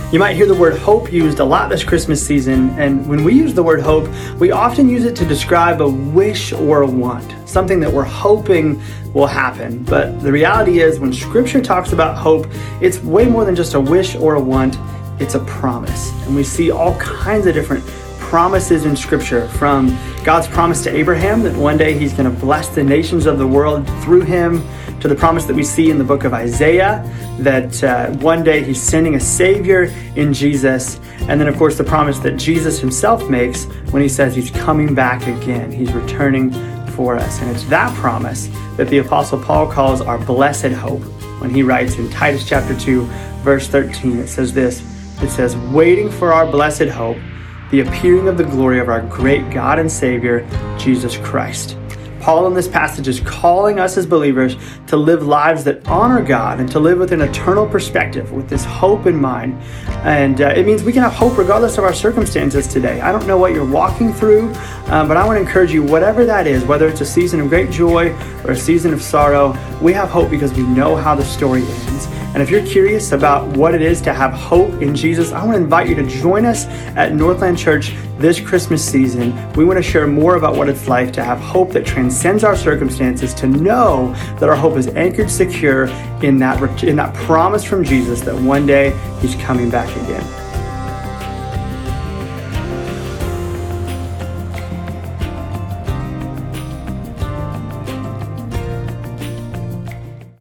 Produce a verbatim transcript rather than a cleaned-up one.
You might hear the word hope used a lot this Christmas season, and when we use the word hope, we often use it to describe a wish or a want, something that we're hoping will happen. But the reality is, when Scripture talks about hope, it's way more than just a wish or a want, it's a promise. And we see all kinds of different promises in Scripture, from God's promise to Abraham that one day he's going to bless the nations of the world through him, to the promise that we see in the book of Isaiah that uh, one day he's sending a Savior in Jesus, and then of course the promise that Jesus himself makes when he says he's coming back again, he's returning for us. And it's that promise that the Apostle Paul calls our blessed hope when he writes in Titus chapter two, verse thirteen. It says this, it says, waiting for our blessed hope, the appearing of the glory of our great God and Savior, Jesus Christ. Paul in this passage is calling us as believers to live lives that honor God and to live with an eternal perspective with this hope in mind. And uh, it means we can have hope regardless of our circumstances today. I don't know what you're walking through, um, but I want to encourage you, whatever that is, whether it's a season of great joy or a season of sorrow, we have hope because we know how the story ends. And if you're curious about what it is to have hope in Jesus, I want to invite you to join us at Northland Church this Christmas season. We want to share more about what it's like to have hope that transcends our circumstances, to know that our hope is anchored secure in that, in that promise from Jesus that one day he's coming back again.